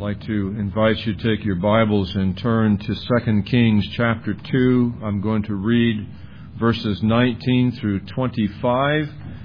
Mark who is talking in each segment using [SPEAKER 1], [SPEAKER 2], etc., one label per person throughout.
[SPEAKER 1] I'd like to invite you to take your Bibles and turn to 2 Kings chapter 2. I'm going to read verses 19 through 25.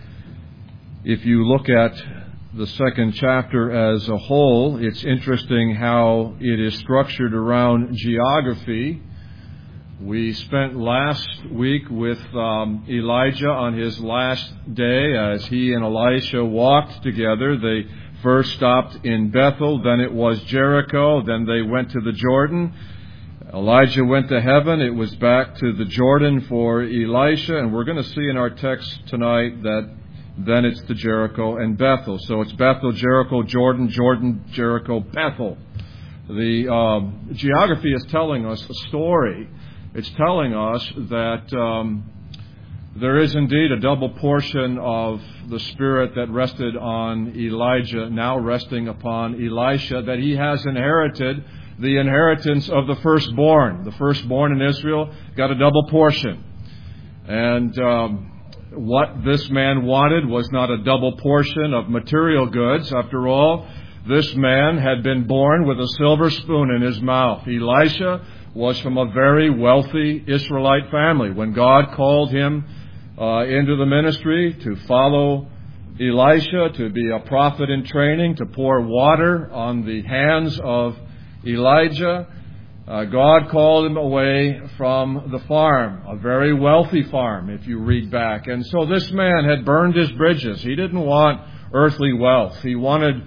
[SPEAKER 1] If you look at the second chapter as a whole, it's interesting how it is structured around geography. We spent last week with Elijah on his last day as he and Elisha walked together. They first stopped in Bethel, then it was Jericho, then they went to the Jordan. Elijah went to heaven, it was back to the Jordan for Elisha, and we're going to see in our text tonight that then it's to Jericho and Bethel. So it's Bethel, Jericho, Jordan, Jordan, Jericho, Bethel. The geography is telling us a story. It's telling us that there is indeed a double portion of the Spirit that rested on Elijah, now resting upon Elisha, that he has inherited the inheritance of the firstborn. The firstborn in Israel got a double portion. And what this man wanted was not a double portion of material goods. After all, this man had been born with a silver spoon in his mouth. Elisha was from a very wealthy Israelite family. When God called him into the ministry to follow Elisha, to be a prophet in training, to pour water on the hands of Elijah, God called him away from the farm, a very wealthy farm, if you read back. And so this man had burned his bridges. He didn't want earthly wealth. He wanted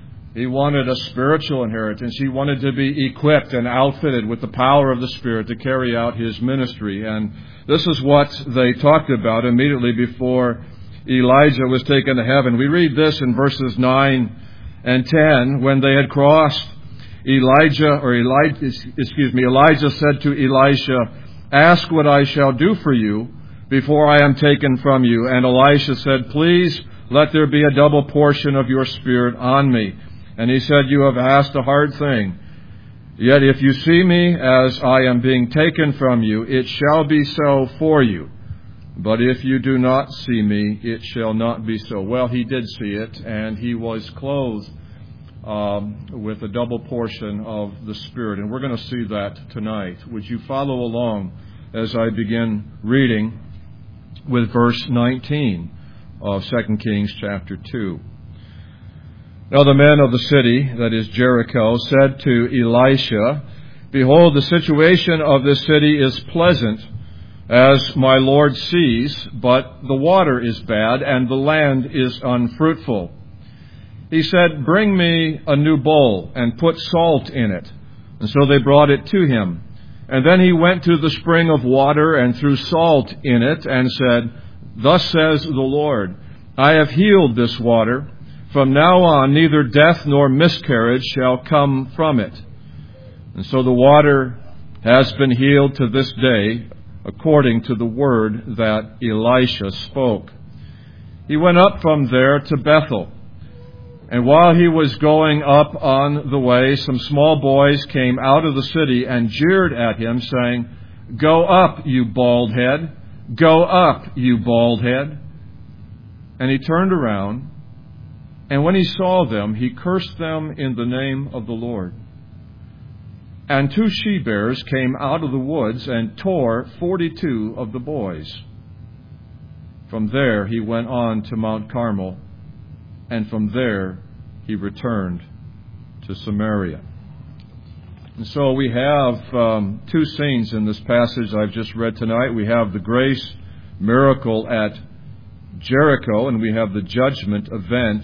[SPEAKER 1] a spiritual inheritance. He wanted to be equipped and outfitted with the power of the Spirit to carry out his ministry. And this is what they talked about immediately before Elijah was taken to heaven. We read this in verses 9 and 10. When they had crossed, Elijah said to Elisha, "Ask what I shall do for you before I am taken from you." And Elisha said, "Please let there be a double portion of your Spirit on me." And he said, "You have asked a hard thing. Yet if you see me as I am being taken from you, it shall be so for you. But if you do not see me, it shall not be so." Well, he did see it, and he was clothed with a double portion of the Spirit. And we're going to see that tonight. Would you follow along as I begin reading with verse 19 of 2 Kings chapter 2. Now the men of the city, that is Jericho, said to Elisha, "Behold, the situation of this city is pleasant, as my Lord sees, but the water is bad, and the land is unfruitful." He said, "Bring me a new bowl, and put salt in it." And so they brought it to him. And then he went to the spring of water, and threw salt in it, and said, "Thus says the Lord, I have healed this water. From now on, neither death nor miscarriage shall come from it." And so the water has been healed to this day, according to the word that Elisha spoke. He went up from there to Bethel. And while he was going up on the way, some small boys came out of the city and jeered at him, saying, "Go up, you bald head! Go up, you bald head!" And he turned around, and when he saw them, he cursed them in the name of the Lord. And 2 she-bears came out of the woods and tore 42 of the boys. From there he went on to Mount Carmel, and from there he returned to Samaria. And so we have 2 scenes in this passage I've just read tonight. We have the grace miracle at Jericho, and we have the judgment event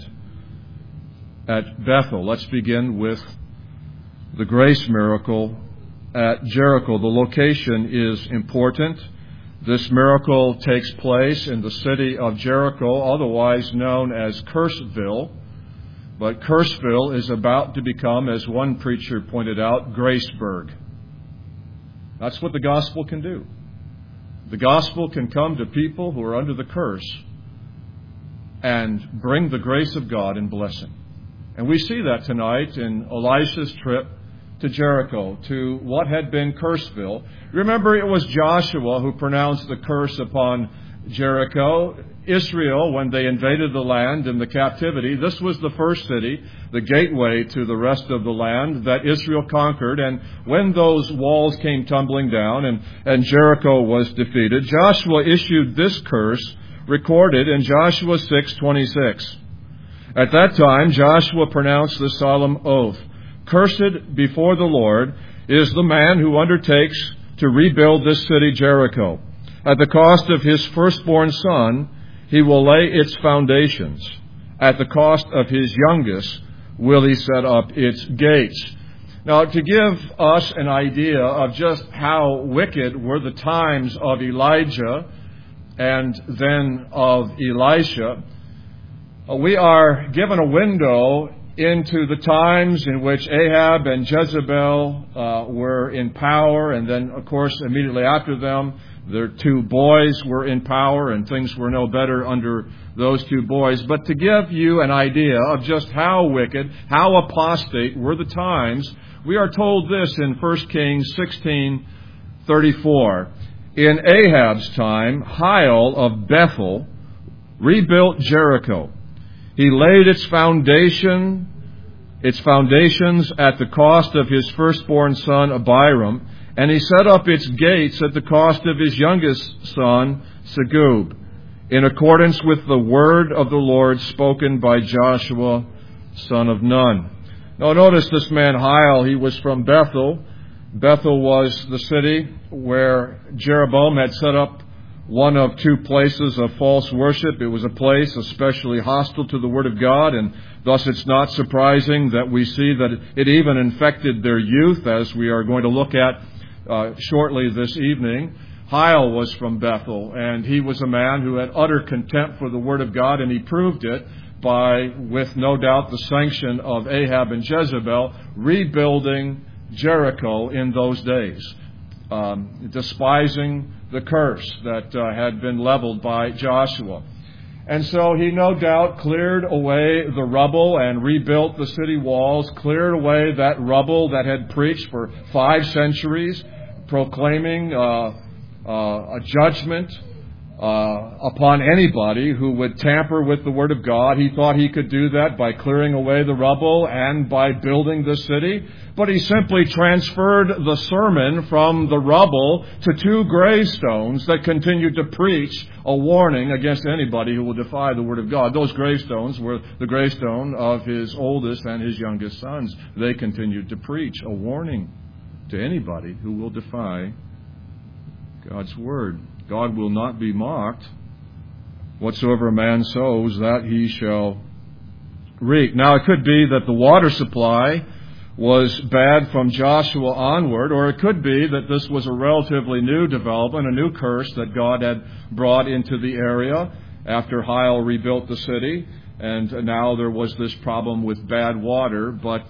[SPEAKER 1] at Bethel. Let's begin with the grace miracle at Jericho. The location is important. This miracle takes place in the city of Jericho, otherwise known as Curseville. But Curseville is about to become, as one preacher pointed out, Graceburg. That's what the gospel can do. The gospel can come to people who are under the curse and bring the grace of God and blessing. And we see that tonight in Elisha's trip to Jericho, to what had been Curseville. Remember, it was Joshua who pronounced the curse upon Jericho. Israel, when they invaded the land in the captivity, this was the first city, the gateway to the rest of the land that Israel conquered. And when those walls came tumbling down and Jericho was defeated, Joshua issued this curse recorded in Joshua 6:26. At that time, Joshua pronounced the solemn oath, "Cursed before the Lord is the man who undertakes to rebuild this city Jericho. At the cost of his firstborn son, he will lay its foundations. At the cost of his youngest will he set up its gates." Now, to give us an idea of just how wicked were the times of Elijah and then of Elisha, we are given a window into the times in which Ahab and Jezebel were in power, and then, of course, immediately after them, their two boys were in power, and things were no better under those two boys. But to give you an idea of just how wicked, how apostate were the times, we are told this in 1 Kings 16:34. In Ahab's time, Hiel of Bethel rebuilt Jericho. He laid its foundations at the cost of his firstborn son Abiram, and he set up its gates at the cost of his youngest son Segub, in accordance with the word of the Lord spoken by Joshua, son of Nun. Now notice this man Hiel, he was from Bethel. Bethel was the city where Jeroboam had set up one of two places of false worship. It was a place especially hostile to the Word of God, and thus it's not surprising that we see that it even infected their youth, as we are going to look at shortly this evening. Hiel was from Bethel, and he was a man who had utter contempt for the Word of God, and he proved it by, with no doubt the sanction of Ahab and Jezebel, rebuilding Jericho in those days, despising the curse that had been leveled by Joshua. And so he no doubt cleared away the rubble and rebuilt the city walls, cleared away that rubble that had preached for 5 centuries, proclaiming a judgment upon anybody who would tamper with the Word of God. He thought he could do that by clearing away the rubble and by building the city. But he simply transferred the sermon from the rubble to 2 gravestones that continued to preach a warning against anybody who will defy the Word of God. Those gravestones were the gravestone of his oldest and his youngest sons. They continued to preach a warning to anybody who will defy God's Word. God will not be mocked. Whatsoever a man sows, that he shall reap. Now, it could be that the water supply was bad from Joshua onward, or it could be that this was a relatively new development, a new curse that God had brought into the area after Hiel rebuilt the city, and now there was this problem with bad water. But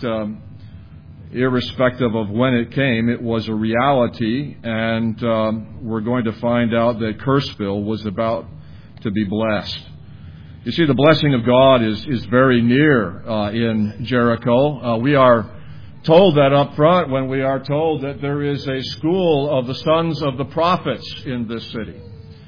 [SPEAKER 1] irrespective of when it came, it was a reality, and we're going to find out that Curseville was about to be blessed. You see, the blessing of God is very near in Jericho. We are told that up front when we are told that there is a school of the sons of the prophets in this city.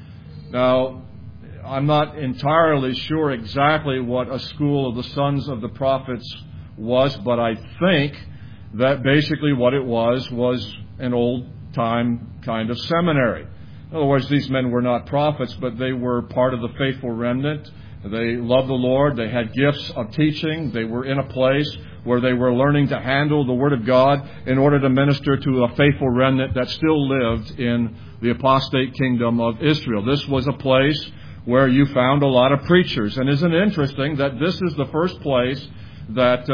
[SPEAKER 1] Now, I'm not entirely sure exactly what a school of the sons of the prophets was, but I think that basically what it was an old-time kind of seminary. In other words, these men were not prophets, but they were part of the faithful remnant. They loved the Lord. They had gifts of teaching. They were in a place where they were learning to handle the Word of God in order to minister to a faithful remnant that still lived in the apostate kingdom of Israel. This was a place where you found a lot of preachers. And isn't it interesting that this is the first place that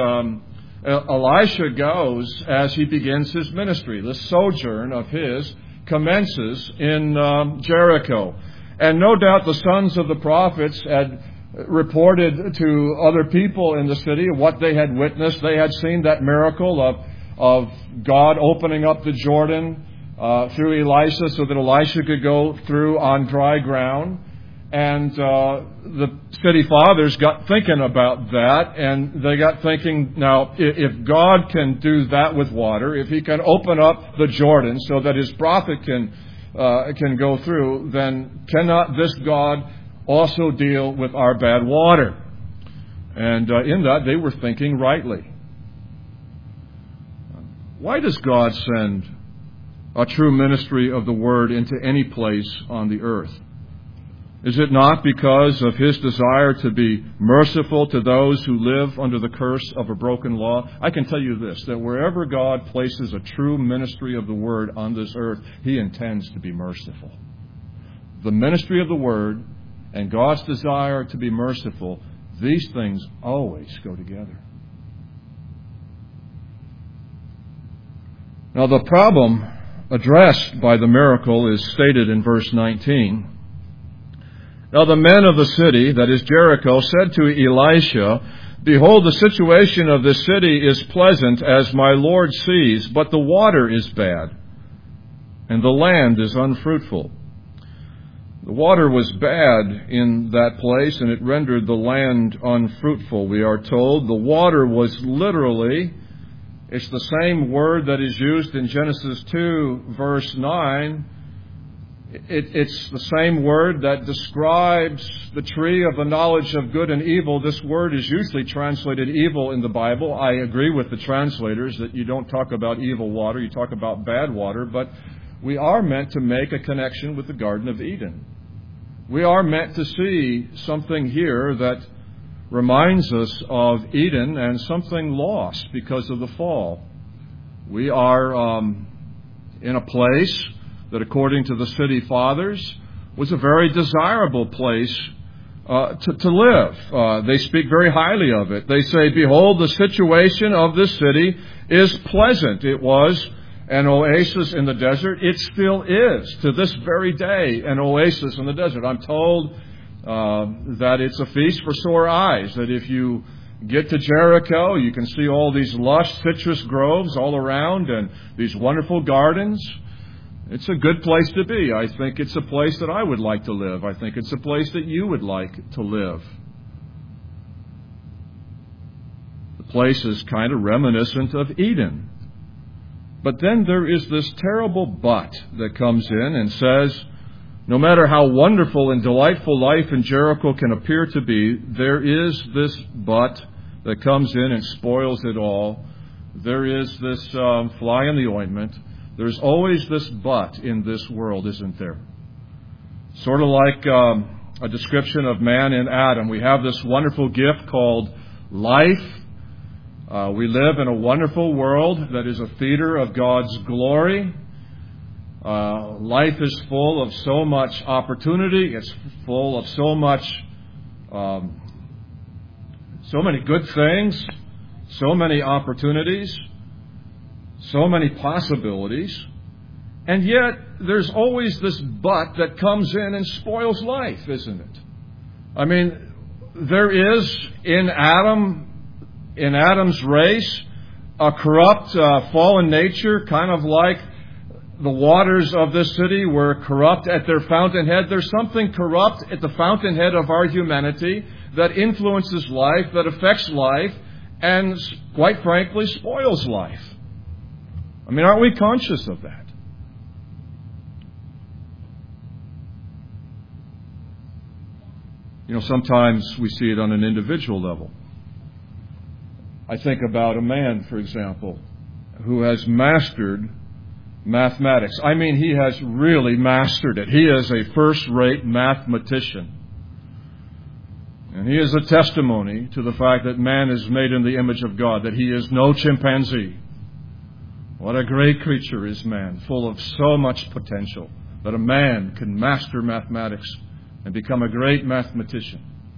[SPEAKER 1] Elisha goes as he begins his ministry? The sojourn of his commences in Jericho. And no doubt the sons of the prophets had reported to other people in the city what they had witnessed. They had seen that miracle of God opening up the Jordan through Elisha so that Elisha could go through on dry ground. And the city fathers got thinking about that, and they got thinking, now, if God can do that with water, if He can open up the Jordan so that His prophet can can go through, then cannot this God also deal with our bad water? And in that, they were thinking rightly. Why does God send a true ministry of the Word into any place on the earth? Is it not because of His desire to be merciful to those who live under the curse of a broken law? I can tell you this, that wherever God places a true ministry of the Word on this earth, He intends to be merciful. The ministry of the Word and God's desire to be merciful, these things always go together. Now, the problem addressed by the miracle is stated in verse 19. Now the men of the city, that is Jericho, said to Elisha, "Behold, the situation of this city is pleasant, as my Lord sees, but the water is bad, and the land is unfruitful." The water was bad in that place, and it rendered the land unfruitful, we are told. The water was literally, it's the same word that is used in Genesis 2, verse 9. It's the same word that describes the tree of the knowledge of good and evil. This word is usually translated evil in the Bible. I agree with the translators that you don't talk about evil water, you talk about bad water, but we are meant to make a connection with the Garden of Eden. We are meant to see something here that reminds us of Eden and something lost because of the fall. We are in a place that, according to the city fathers, was a very desirable place to live. They speak very highly of it. They say, "Behold, the situation of this city is pleasant." It was an oasis in the desert. It still is, to this very day, an oasis in the desert. I'm told that it's a feast for sore eyes, that if you get to Jericho, you can see all these lush citrus groves all around and these wonderful gardens. It's a good place to be. I think it's a place that I would like to live. I think it's a place that you would like to live. The place is kind of reminiscent of Eden. But then there is this terrible but that comes in and says, no matter how wonderful and delightful life in Jericho can appear to be, there is this but that comes in and spoils it all. There is this fly in the ointment. There's always this but in this world, isn't there? Sort of like a description of man in Adam. We have this wonderful gift called life. We live in a wonderful world that is a theater of God's glory. Life is full of so much opportunity. It's full of so many good things, so many opportunities, so many possibilities. And yet, there's always this but that comes in and spoils life, isn't it? I mean, there is in Adam's race, a corrupt, fallen nature, kind of like the waters of this city were corrupt at their fountainhead. There's something corrupt at the fountainhead of our humanity that influences life, that affects life, and quite frankly, spoils life. I mean, aren't we conscious of that? You know, sometimes we see it on an individual level. I think about a man, for example, who has mastered mathematics. I mean, he has really mastered it. He is a first-rate mathematician. And he is a testimony to the fact that man is made in the image of God, that he is no chimpanzee. What a great creature is man, full of so much potential, that a man can master mathematics and become a great mathematician.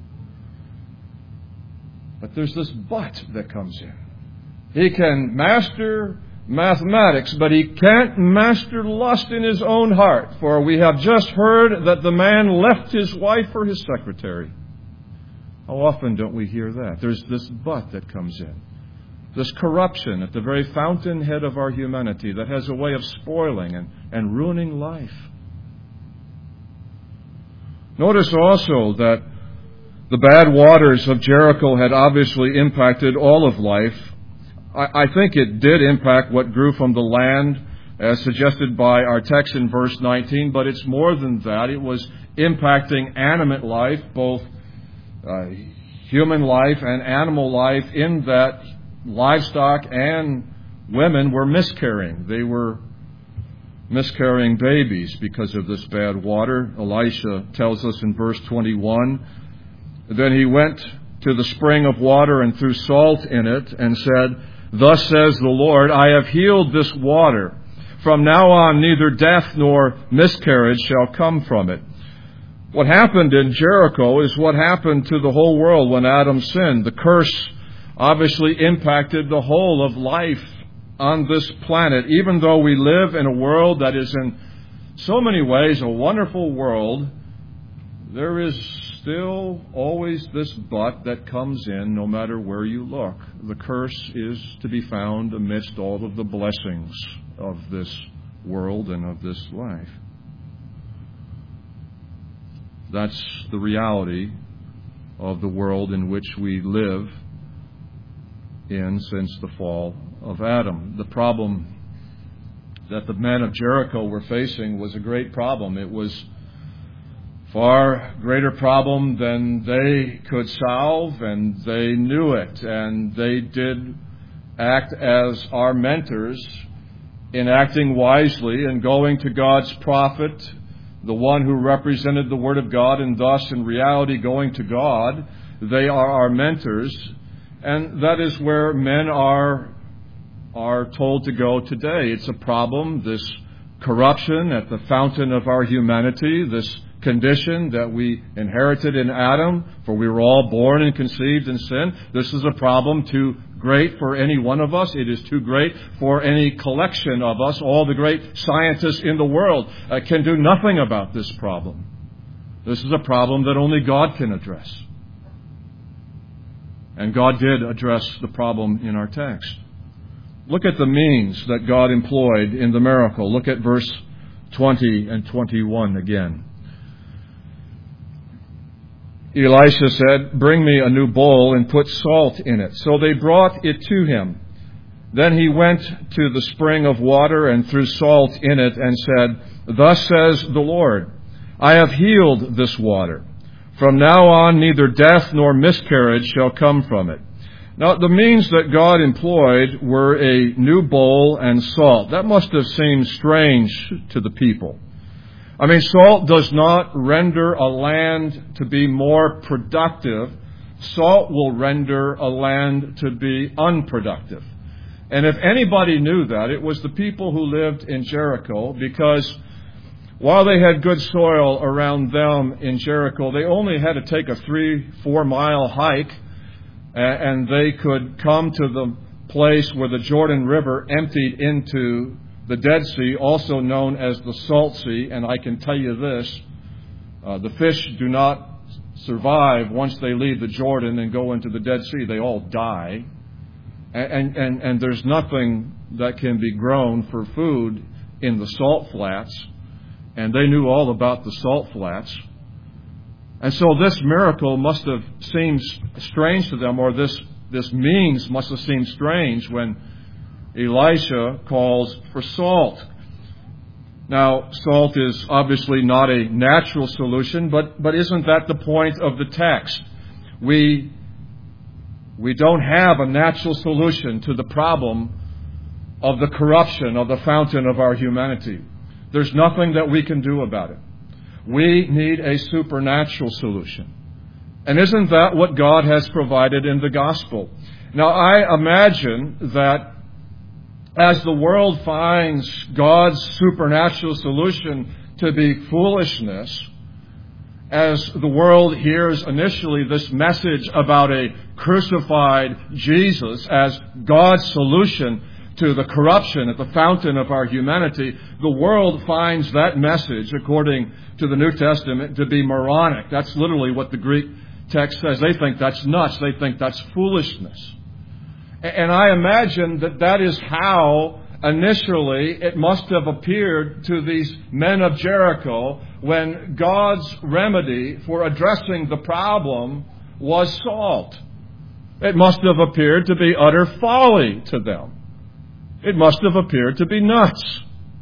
[SPEAKER 1] But there's this but that comes in. He can master mathematics, but he can't master lust in his own heart. For we have just heard that the man left his wife for his secretary. How often don't we hear that? There's this but that comes in. This corruption at the very fountainhead of our humanity that has a way of spoiling and ruining life. Notice also that the bad waters of Jericho had obviously impacted all of life. I think it did impact what grew from the land. as suggested by our text in verse 19, but it's more than that. It was impacting animate life, both human life and animal life, in that livestock and women were miscarrying. They were miscarrying babies because of this bad water. Elisha tells us in verse 21, then he went to the spring of water and threw salt in it and said, thus says the Lord, I have healed this water. From now on, neither death nor miscarriage shall come from it. What happened in Jericho is what happened to the whole world when Adam sinned. The curse obviously impacted the whole of life on this planet. Even though we live in a world that is in so many ways a wonderful world, there is still always this but that comes in no matter where you look. The curse is to be found amidst all of the blessings of this world and of this life. That's the reality of the world in which we live in since the fall of Adam. The problem that the men of Jericho were facing was a great problem. It was far greater problem than they could solve, and they knew it. And they did act as our mentors in acting wisely and going to God's prophet, the one who represented the Word of God, and thus in reality going to God. They are our mentors, and that is where men are told to go today. It's a problem, this corruption at the fountain of our humanity, this condition that we inherited in Adam, for we were all born and conceived in sin. This is a problem too great for any one of us. It is too great for any collection of us. All the great scientists in the world can do nothing about this problem. This is a problem that only God can address. And God did address the problem in our text. Look at the means that God employed in the miracle. Look at verse 20 and 21 again. Elisha said, bring me a new bowl and put salt in it. So they brought it to him. Then he went to the spring of water and threw salt in it and said, thus says the Lord, I have healed this water. From now on, neither death nor miscarriage shall come from it. Now, the means that God employed were a new bowl and salt. That must have seemed strange to the people. I mean, salt does not render a land to be more productive. Salt will render a land to be unproductive. And if anybody knew that, it was the people who lived in Jericho, because while they had good soil around them in Jericho, they only had to take a 3-4 mile hike, and they could come to the place where the Jordan River emptied into the Dead Sea, also known as the Salt Sea. And I can tell you this, the fish do not survive once they leave the Jordan and go into the Dead Sea. They all die. And there's nothing that can be grown for food in the salt flats. And they knew all about the salt flats. And so this miracle must have seemed strange to them, or this means must have seemed strange when Elisha calls for salt. Now, salt is obviously not a natural solution, but isn't that the point of the text? We don't have a natural solution to the problem of the corruption of the fountain of our humanity. There's nothing that we can do about it. We need a supernatural solution. And isn't that what God has provided in the gospel? Now, I imagine that as the world finds God's supernatural solution to be foolishness, as the world hears initially this message about a crucified Jesus as God's solution to the corruption at the fountain of our humanity, the world finds that message, according to the New Testament, to be moronic. That's literally what the Greek text says. They think that's nuts. They think that's foolishness. And I imagine that is how initially it must have appeared to these men of Jericho when God's remedy for addressing the problem was salt. It must have appeared to be utter folly to them. It must have appeared to be nuts.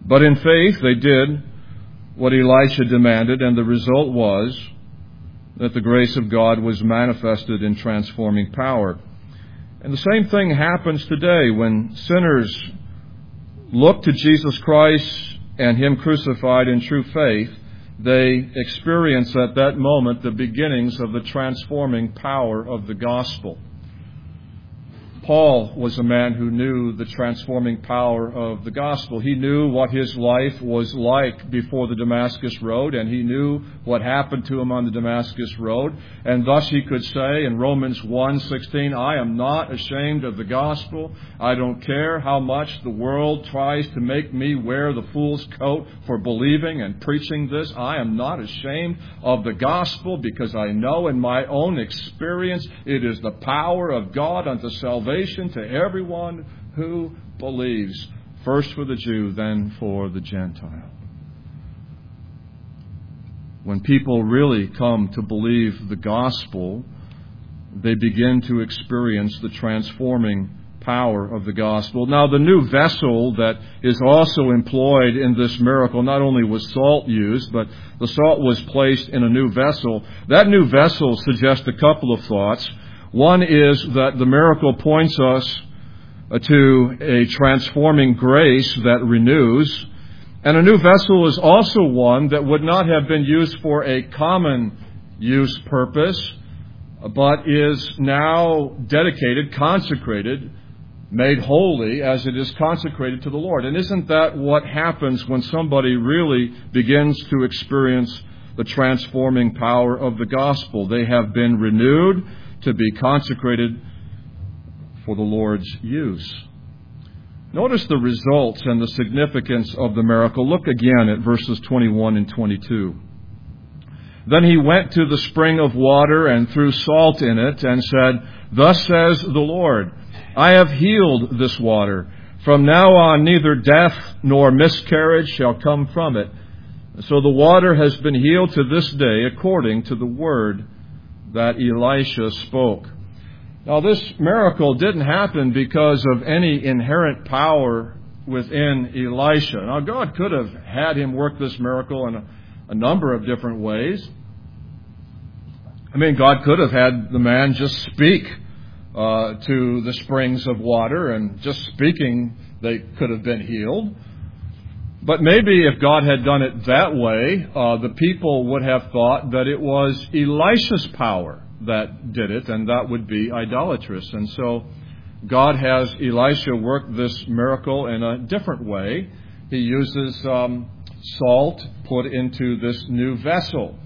[SPEAKER 1] But in faith, they did what Elisha demanded, and the result was that the grace of God was manifested in transforming power. And the same thing happens today when sinners look to Jesus Christ and Him crucified in true faith. They experience at that moment the beginnings of the transforming power of the gospel. Paul was a man who knew the transforming power of the gospel. He knew what his life was like before the Damascus Road, and he knew what happened to him on the Damascus Road. And thus he could say in Romans 1:16, I am not ashamed of the gospel. I don't care how much the world tries to make me wear the fool's coat for believing and preaching this. I am not ashamed of the gospel, because I know in my own experience it is the power of God unto salvation to everyone who believes, first for the Jew, then for the Gentile. When people really come to believe the gospel, they begin to experience the transforming power of the gospel. Now, the new vessel that is also employed in this miracle, not only was salt used, but the salt was placed in a new vessel. That new vessel suggests a couple of thoughts. One is that the miracle points us to a transforming grace that renews. And a new vessel is also one that would not have been used for a common use purpose, but is now dedicated, consecrated, made holy as it is consecrated to the Lord. And isn't that what happens when somebody really begins to experience the transforming power of the gospel? They have been renewed to be consecrated for the Lord's use. Notice the results and the significance of the miracle. Look again at verses 21 and 22. Then he went to the spring of water and threw salt in it and said, Thus says the Lord, I have healed this water. From now on neither death nor miscarriage shall come from it. So the water has been healed to this day according to the word that Elisha spoke. Now, this miracle didn't happen because of any inherent power within Elisha. Now, God could have had him work this miracle in a number of different ways. I mean, God could have had the man just speak to the springs of water, and just speaking, they could have been healed. But maybe if God had done it that way, the people would have thought that it was Elisha's power that did it, and that would be idolatrous. And so God has Elisha work this miracle in a different way. He uses salt put into this new vessel.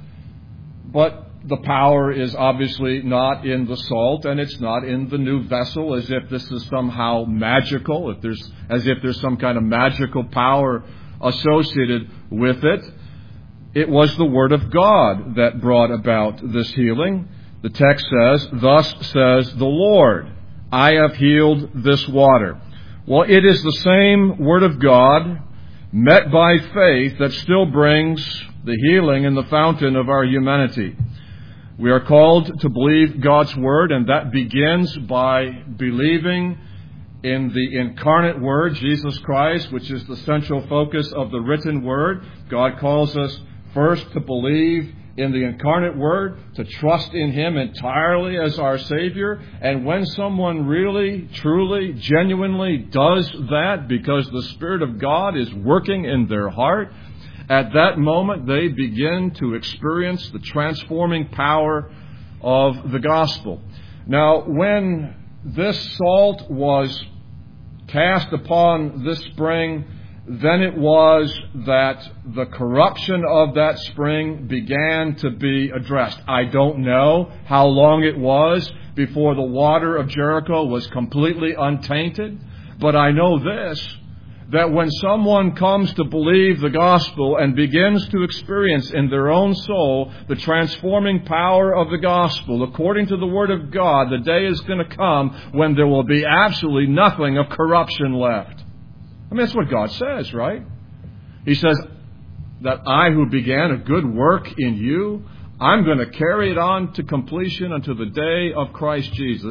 [SPEAKER 1] But the power is obviously not in the salt, and it's not in the new vessel, as if this is somehow magical, as if there's some kind of magical power associated with it. It was the Word of God that brought about this healing. The text says, Thus says the Lord, I have healed this water. Well, it is the same Word of God met by faith that still brings the healing in the fountain of our humanity. We are called to believe God's Word, and that begins by believing in the incarnate Word, Jesus Christ, which is the central focus of the written Word. God calls us first to believe in the incarnate Word, to trust in Him entirely as our Savior. And when someone really, truly, genuinely does that, because the Spirit of God is working in their heart, at that moment they begin to experience the transforming power of the gospel. Now, when this salt was cast upon this spring, then it was that the corruption of that spring began to be addressed. I don't know how long it was before the water of Jericho was completely untainted, but I know this, that when someone comes to believe the gospel and begins to experience in their own soul the transforming power of the gospel, according to the Word of God, the day is going to come when there will be absolutely nothing of corruption left. I mean, that's what God says, right? He says that I who began a good work in you, I'm going to carry it on to completion until the day of Christ Jesus.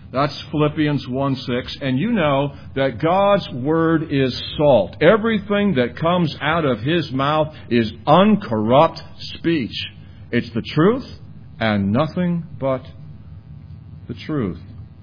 [SPEAKER 1] That's Philippians 1:6. And you know that God's Word is salt. Everything that comes out of His mouth is uncorrupt speech. It's the truth and nothing but the truth.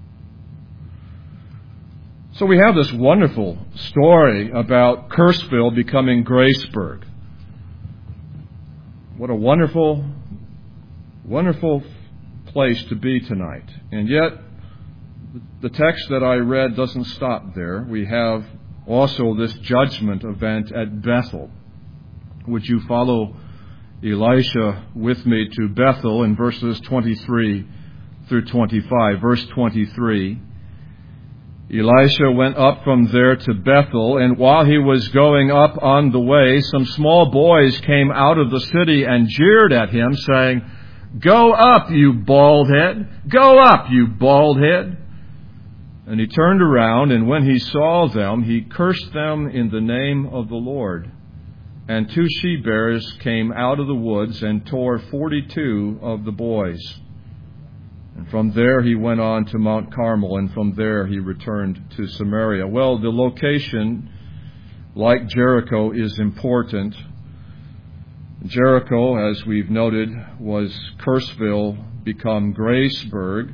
[SPEAKER 1] So we have this wonderful story about Kerrsville becoming Graceburg. What a wonderful, wonderful place to be tonight. And yet, the text that I read doesn't stop there. We have also this judgment event at Bethel. Would you follow Elisha with me to Bethel in verses 23 through 25? Verse 23. Elisha went up from there to Bethel, and while he was going up on the way, some small boys came out of the city and jeered at him, saying, "Go up, you bald head! Go up, you bald head!" And he turned around, and when he saw them, he cursed them in the name of the Lord. And 2 she-bears came out of the woods and tore 42 of the boys. And from there he went on to Mount Carmel, and from there he returned to Samaria. Well, the location, like Jericho, is important. Jericho, as we've noted, was Kerrsville become Graceburg.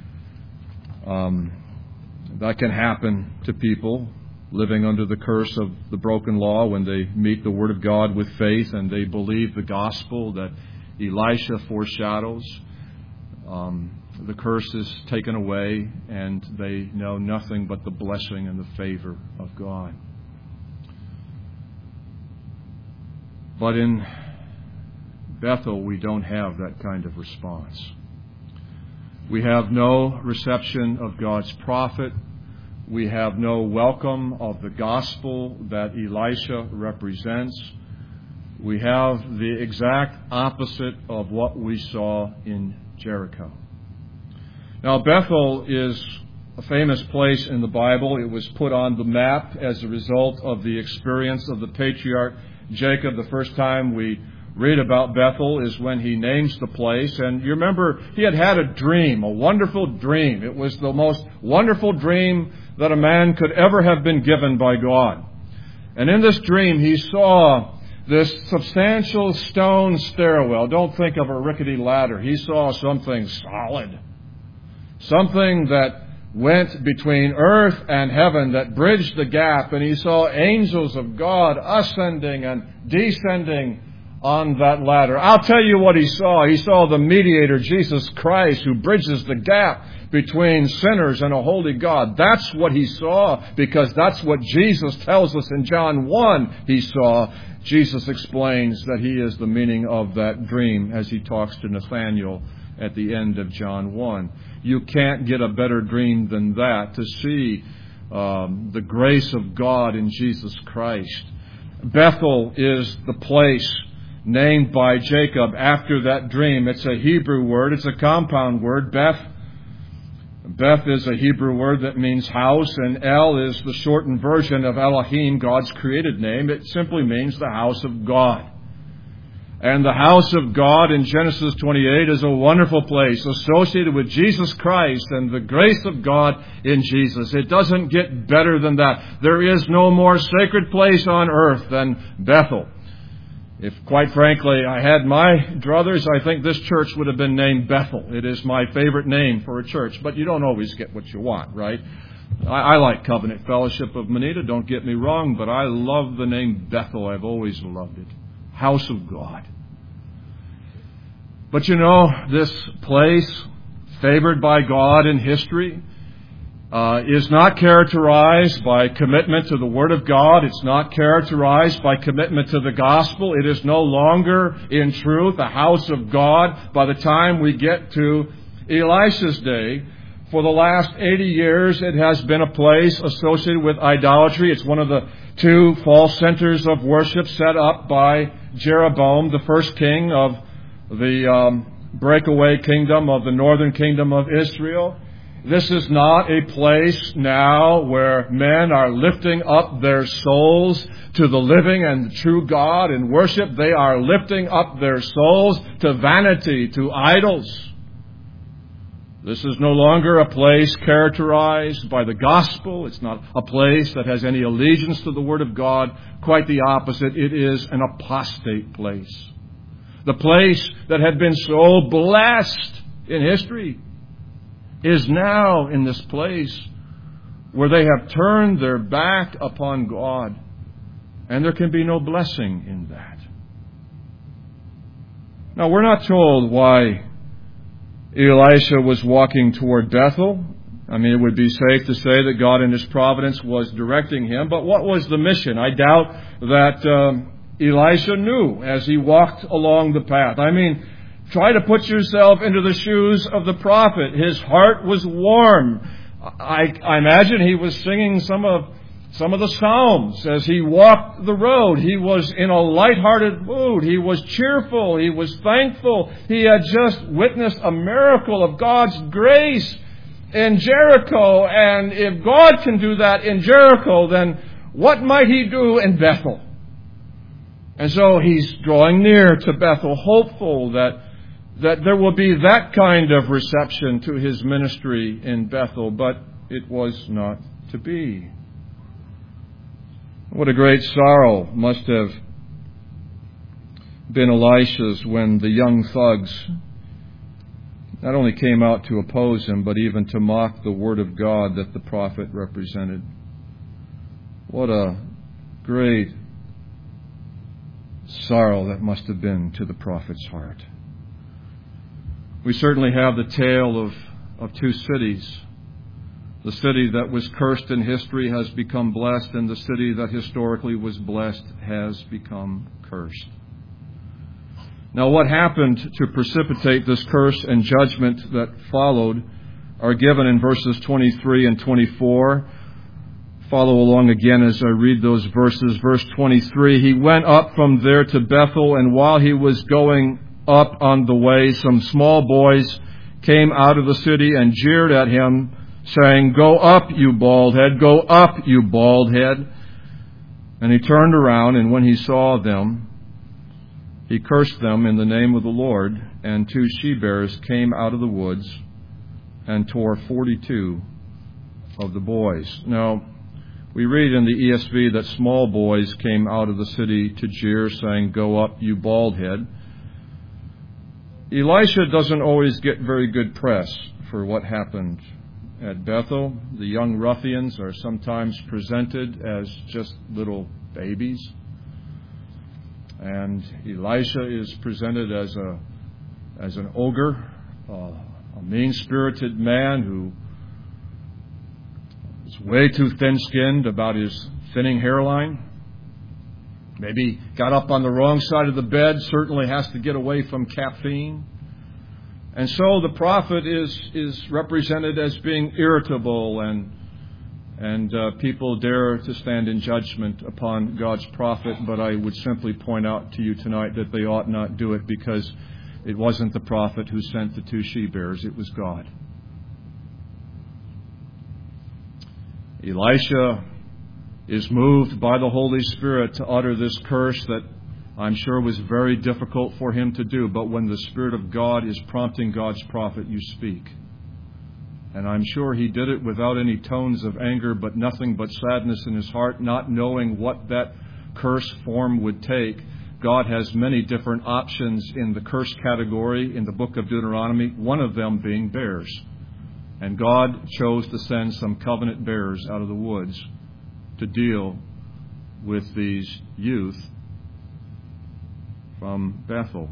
[SPEAKER 1] That can happen to people living under the curse of the broken law when they meet the Word of God with faith and they believe the gospel that Elisha foreshadows. The curse is taken away and they know nothing but the blessing and the favor of God. But in Bethel, we don't have that kind of response. We have no reception of God's prophet. We have no welcome of the gospel that Elisha represents. We have the exact opposite of what we saw in Jericho. Now, Bethel is a famous place in the Bible. It was put on the map as a result of the experience of the patriarch Jacob. The first time we read about Bethel is when he names the place. And you remember, he had had a dream, a wonderful dream. It was the most wonderful dream that a man could ever have been given by God. And in this dream, he saw this substantial stone stairwell. Don't think of a rickety ladder. He saw something solid. Something that went between earth and heaven, that bridged the gap. And he saw angels of God ascending and descending on that ladder. I'll tell you what he saw. He saw the mediator, Jesus Christ, who bridges the gap between sinners and a holy God. That's what he saw, because that's what Jesus tells us in John 1 he saw. Jesus explains that he is the meaning of that dream as he talks to Nathanael at the end of John 1. You can't get a better dream than that, to see the grace of God in Jesus Christ. Bethel is the place named by Jacob after that dream. It's a Hebrew word. It's a compound word. Beth is a Hebrew word that means house, and El is the shortened version of Elohim, God's created name. It simply means the house of God. And the house of God in Genesis 28 is a wonderful place associated with Jesus Christ and the grace of God in Jesus. It doesn't get better than that. There is no more sacred place on earth than Bethel. If, quite frankly, I had my druthers, I think this church would have been named Bethel. It is my favorite name for a church, but you don't always get what you want, right? I like Covenant Fellowship of Manita, don't get me wrong, but I love the name Bethel. I've always loved it. House of God. But you know, this place, favored by God in history, is not characterized by commitment to the Word of God. It's not characterized by commitment to the gospel. It is no longer, in truth, a house of God by the time we get to Elisha's day. For the last 80 years, it has been a place associated with idolatry. It's one of the 2 false centers of worship set up by Jeroboam, the first king of the breakaway kingdom of the northern kingdom of Israel. This is not a place now where men are lifting up their souls to the living and the true God in worship. They are lifting up their souls to vanity, to idols. This is no longer a place characterized by the gospel. It's not a place that has any allegiance to the Word of God. Quite the opposite. It is an apostate place. The place that had been so blessed in history is now in this place where they have turned their back upon God. And there can be no blessing in that. Now, we're not told why Elisha was walking toward Bethel. I mean, it would be safe to say that God in His providence was directing him. But what was the mission? I doubt that Elisha knew as he walked along the path. I mean, try to put yourself into the shoes of the prophet. His heart was warm. I imagine he was singing some of the Psalms as he walked the road. He was in a lighthearted mood. He was cheerful. He was thankful. He had just witnessed a miracle of God's grace in Jericho. And if God can do that in Jericho, then what might He do in Bethel? And so he's drawing near to Bethel, hopeful that there will be that kind of reception to his ministry in Bethel, but it was not to be. What a great sorrow must have been Elisha's when the young thugs not only came out to oppose him, but even to mock the Word of God that the prophet represented. What a great sorrow that must have been to the prophet's heart. We certainly have the tale of two cities. The city that was cursed in history has become blessed, and the city that historically was blessed has become cursed. Now, what happened to precipitate this curse and judgment that followed are given in verses 23 and 24. Follow along again as I read those verses. Verse 23, he went up from there to Bethel, and while he was going up on the way, some small boys came out of the city and jeered at him, saying, "Go up, you bald head, go up, you bald head." And he turned around, and when he saw them, he cursed them in the name of the Lord, and 2 she-bears came out of the woods and tore 42 of the boys. Now, we read in the ESV that small boys came out of the city to jeer, saying, "Go up, you bald head." Elisha doesn't always get very good press for what happened at Bethel. The young ruffians are sometimes presented as just little babies. And Elisha is presented as an ogre, a mean-spirited man who is way too thin-skinned about his thinning hairline. Maybe got up on the wrong side of the bed, certainly has to get away from caffeine. And so the prophet is represented as being irritable, and people dare to stand in judgment upon God's prophet. But I would simply point out to you tonight that they ought not do it, because it wasn't the prophet who sent the 2 she-bears, it was God. Elisha is moved by the Holy Spirit to utter this curse that I'm sure was very difficult for him to do. But when the Spirit of God is prompting God's prophet, you speak. And I'm sure he did it without any tones of anger, but nothing but sadness in his heart, not knowing what that curse form would take. God has many different options in the curse category in the book of Deuteronomy, one of them being bears. And God chose to send some covenant bears out of the woods to deal with these youth from Bethel.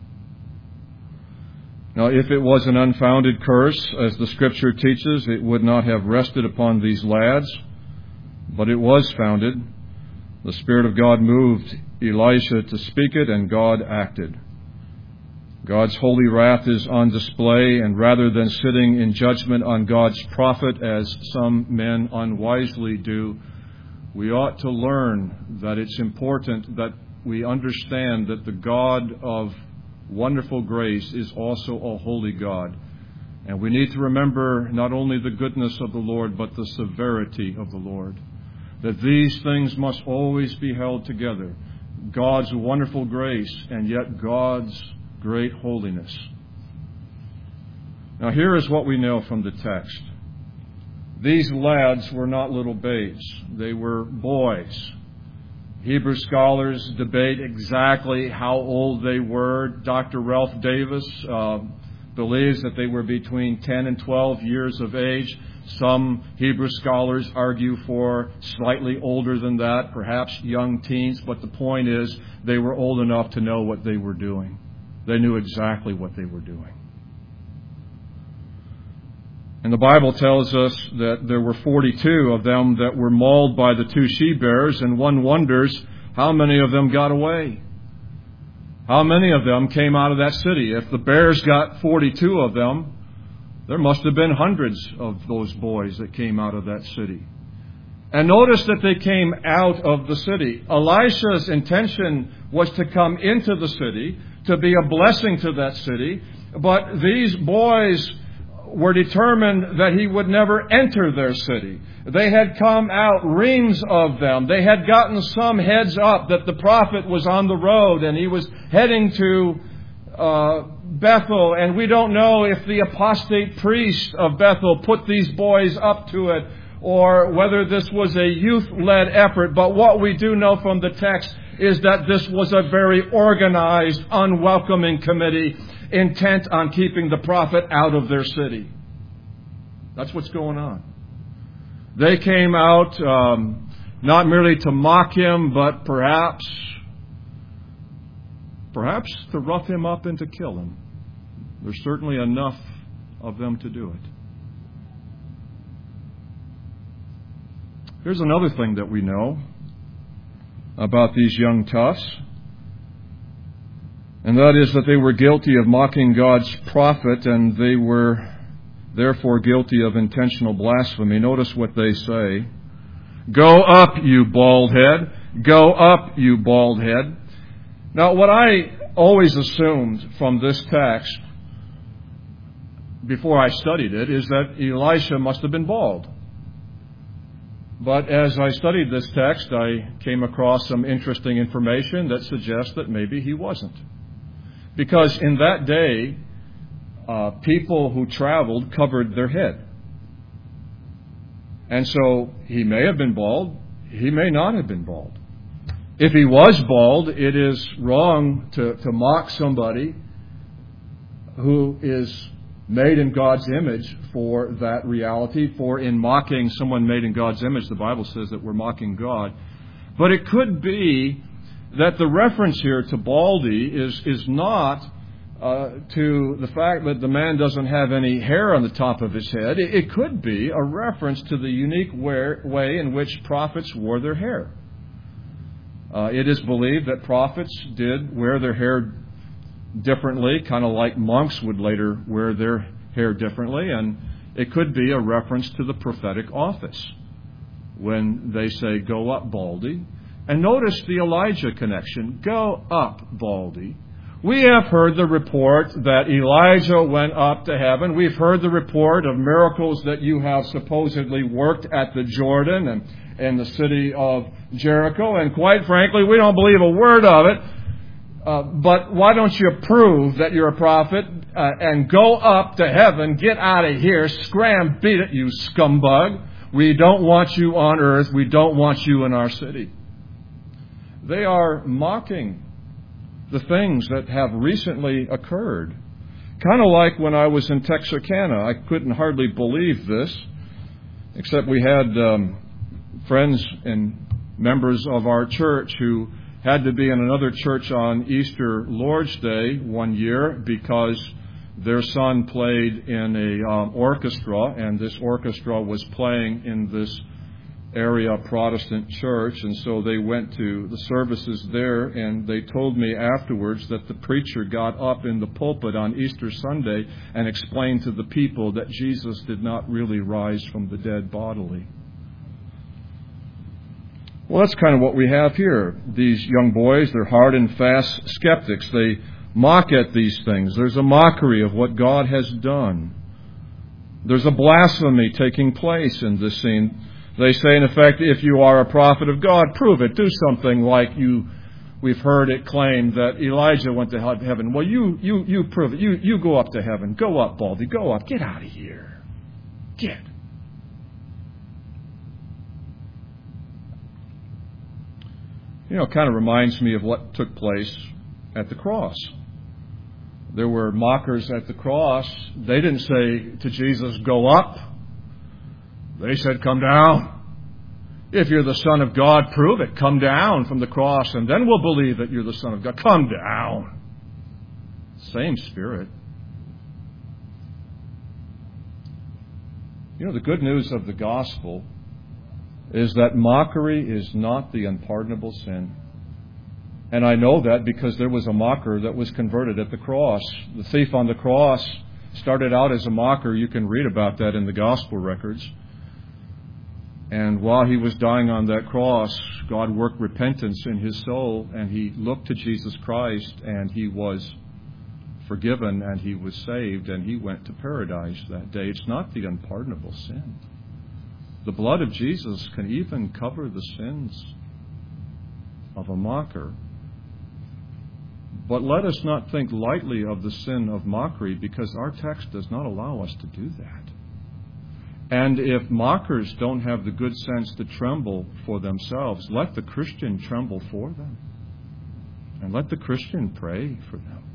[SPEAKER 1] Now, if it was an unfounded curse, as the Scripture teaches, it would not have rested upon these lads, but it was founded. The Spirit of God moved Elisha to speak it, and God acted. God's holy wrath is on display, and rather than sitting in judgment on God's prophet, as some men unwisely do, we ought to learn that it's important that we understand that the God of wonderful grace is also a holy God. And we need to remember not only the goodness of the Lord, but the severity of the Lord. That these things must always be held together. God's wonderful grace and yet God's great holiness. Now here is what we know from the text. These lads were not little babes. They were boys. Hebrew scholars debate exactly how old they were. Dr. Ralph Davis believes that they were between 10 and 12 years of age. Some Hebrew scholars argue for slightly older than that, perhaps young teens, but the point is they were old enough to know what they were doing. They knew exactly what they were doing. And the Bible tells us that there were 42 of them that were mauled by the two she-bears, and one wonders how many of them got away. How many of them came out of that city? If the bears got 42 of them, there must have been hundreds of those boys that came out of that city. And notice that they came out of the city. Elisha's intention was to come into the city, to be a blessing to that city, but these boys were determined that he would never enter their city. They had come out, reams of them. They had gotten some heads up that the prophet was on the road and he was heading to Bethel. And we don't know if the apostate priest of Bethel put these boys up to it or whether this was a youth-led effort. But what we do know from the text is that this was a very organized, unwelcoming committee intent on keeping the prophet out of their city. That's what's going on. They came out not merely to mock him, but perhaps to rough him up and to kill him. There's certainly enough of them to do it. Here's another thing that we know about these young toughs, and that is that they were guilty of mocking God's prophet, and they were therefore guilty of intentional blasphemy. Notice what they say. Go up, you bald head. Go up, you bald head. Now, what I always assumed from this text before I studied it is that Elisha must have been bald. But as I studied this text, I came across some interesting information that suggests that maybe he wasn't. Because in that day, people who traveled covered their head. And so he may have been bald, he may not have been bald. If he was bald, it is wrong to mock somebody who is made in God's image for that reality. For in mocking someone made in God's image, the Bible says that we're mocking God. But it could be that the reference here to baldy is not to the fact that the man doesn't have any hair on the top of his head. It could be a reference to the unique way in which prophets wore their hair. It is believed that prophets did wear their hair differently, kind of like monks would later wear their hair differently, and it could be a reference to the prophetic office when they say, go up, baldy. And notice the Elijah connection. Go up, baldy. We have heard the report that Elijah went up to heaven. We've heard the report of miracles that you have supposedly worked at the Jordan and in the city of Jericho. And quite frankly, we don't believe a word of it. But why don't you prove that you're a prophet and go up to heaven, get out of here, scram, beat it, you scumbag. We don't want you on earth. We don't want you in our city. They are mocking the things that have recently occurred. Kind of like when I was in Texarkana. I couldn't hardly believe this, except we had friends and members of our church who had to be in another church on Easter Lord's Day one year because their son played in a orchestra, and this orchestra was playing in this area Protestant church, and so they went to the services there, and they told me afterwards that the preacher got up in the pulpit on Easter Sunday and explained to the people that Jesus did not really rise from the dead bodily. Well, that's kind of what we have here. These young boys, they're hard and fast skeptics. They mock at these things. There's a mockery of what God has done. There's a blasphemy taking place in this scene. They say, in effect, if you are a prophet of God, prove it. Do something like you we've heard it claimed that Elijah went to heaven. Well, you prove it. You go up to heaven. Go up, Baldy. Go up. Get out of here. Get. It kind of reminds me of what took place at the cross. There were mockers at the cross. They didn't say to Jesus, go up. They said, come down. If you're the Son of God, prove it. Come down from the cross, and then we'll believe that you're the Son of God. Come down. Same spirit. The good news of the gospel is that mockery is not the unpardonable sin. And I know that because there was a mocker that was converted at the cross. The thief on the cross started out as a mocker. You can read about that in the gospel records. And while he was dying on that cross, God worked repentance in his soul, and he looked to Jesus Christ, and he was forgiven, and he was saved, and he went to paradise that day. It's not the unpardonable sin. The blood of Jesus can even cover the sins of a mocker. But let us not think lightly of the sin of mockery, because our text does not allow us to do that. And if mockers don't have the good sense to tremble for themselves, let the Christian tremble for them. And let the Christian pray for them.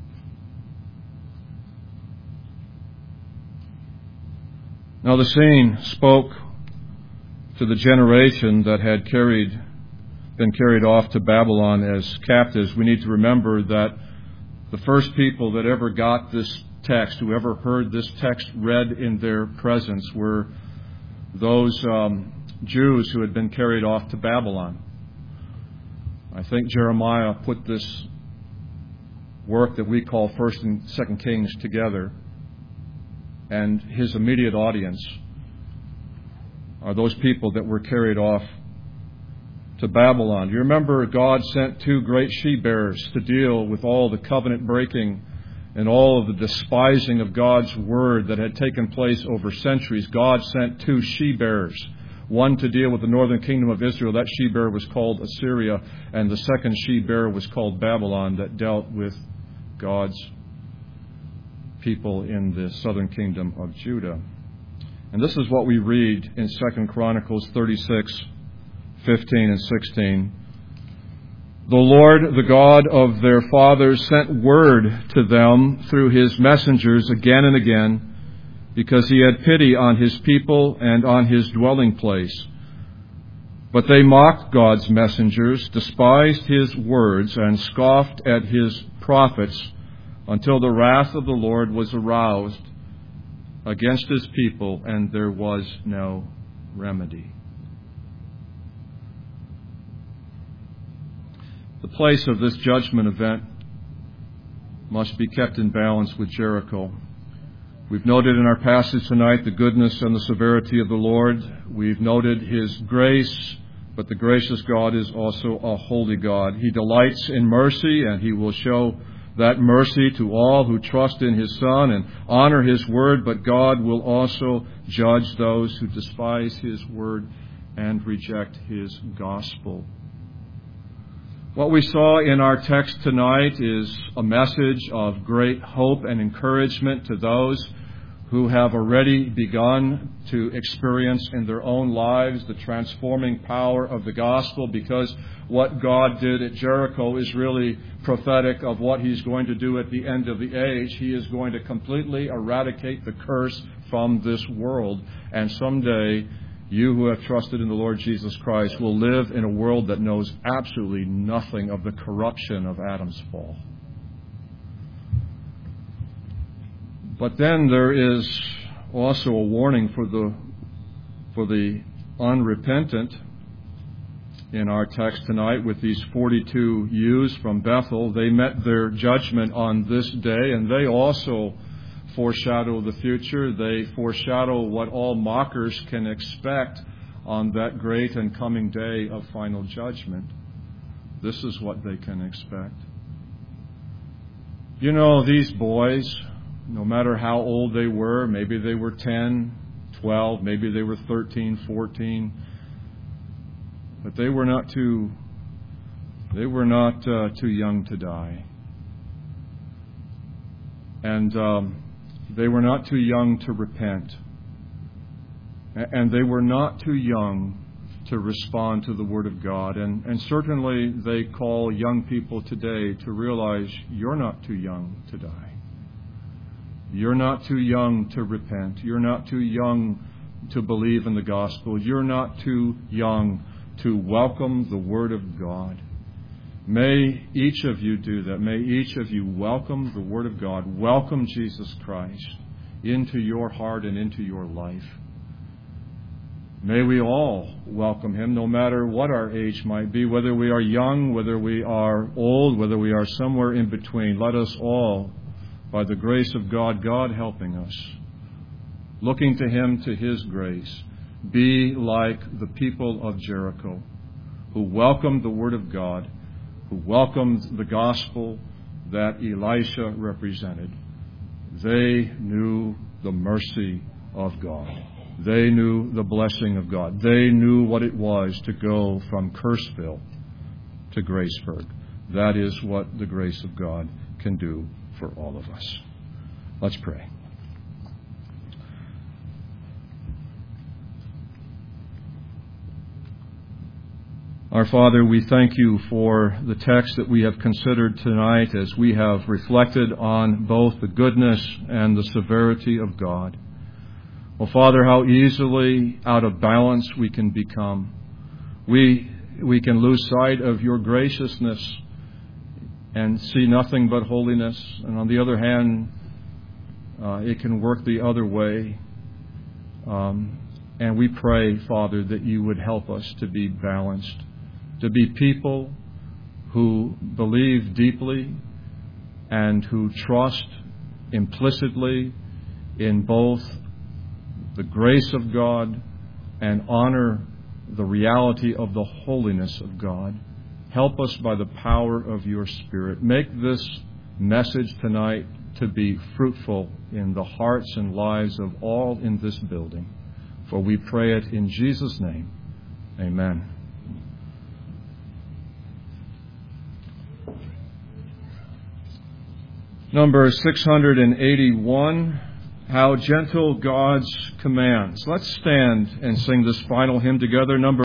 [SPEAKER 1] Now the scene spoke to the generation that had been carried off to Babylon as captives. We need to remember that the first people that ever got this text, who ever heard this text read in their presence, were those Jews who had been carried off to Babylon. I think Jeremiah put this work that we call 1st and 2nd Kings together, and his immediate audience are those people that were carried off to Babylon. You remember God sent 2 great she-bearers to deal with all the covenant breaking and all of the despising of God's word that had taken place over centuries. God sent 2 she-bearers, one to deal with the northern kingdom of Israel. That she-bearer was called Assyria, and the second she-bearer was called Babylon, that dealt with God's people in the southern kingdom of Judah. And this is what we read in 2 Chronicles 36, 15 and 16. The Lord, the God of their fathers, sent word to them through his messengers again and again, because he had pity on his people and on his dwelling place. But they mocked God's messengers, despised his words, and scoffed at his prophets, until the wrath of the Lord was aroused against his people, and there was no remedy. The place of this judgment event must be kept in balance with Jericho. We've noted in our passage tonight the goodness and the severity of the Lord. We've noted his grace, but the gracious God is also a holy God. He delights in mercy, and he will show that mercy to all who trust in his Son and honor his word, but God will also judge those who despise his word and reject his gospel. What we saw in our text tonight is a message of great hope and encouragement to those who have already begun to experience in their own lives the transforming power of the gospel, because what God did at Jericho is really prophetic of what he's going to do at the end of the age. He is going to completely eradicate the curse from this world, and someday you who have trusted in the Lord Jesus Christ will live in a world that knows absolutely nothing of the corruption of Adam's fall. But then there is also a warning for the unrepentant in our text tonight with these 42 youths from Bethel. They met their judgment on this day, and they also foreshadow the future. They foreshadow what all mockers can expect on that great and coming day of final judgment. This is what they can expect. You know, these boys, no matter how old they were, maybe they were 10, 12, maybe they were 13, 14, but they were not too They were not too young to die. And they were not too young to repent. And they were not too young to respond to the Word of God. And certainly they call young people today to realize you're not too young to die. You're not too young to repent. You're not too young to believe in the gospel. You're not too young to welcome the Word of God. May each of you do that. May each of you welcome the Word of God. Welcome Jesus Christ into your heart and into your life. May we all welcome Him, no matter what our age might be, whether we are young, whether we are old, whether we are somewhere in between. Let us all, by the grace of God, God helping us, looking to Him, to His grace, be like the people of Jericho, who welcomed the Word of God, who welcomed the gospel that Elisha represented. They knew the mercy of God. They knew the blessing of God. They knew what it was to go from Curseville to Graceburg. That is what the grace of God can do for all of us. Let's pray. Our Father, we thank you for the text that we have considered tonight as we have reflected on both the goodness and the severity of God. Oh, Father, how easily out of balance we can become. We can lose sight of your graciousness and see nothing but holiness. And on the other hand, it can work the other way. And we pray, Father, that you would help us to be balanced, to be people who believe deeply and who trust implicitly in both the grace of God and honor the reality of the holiness of God. Help us by the power of your Spirit. Make this message tonight to be fruitful in the hearts and lives of all in this building. For we pray it in Jesus' name. Amen. Number 681, How Gentle God's Commands. Let's stand and sing this final hymn together. Number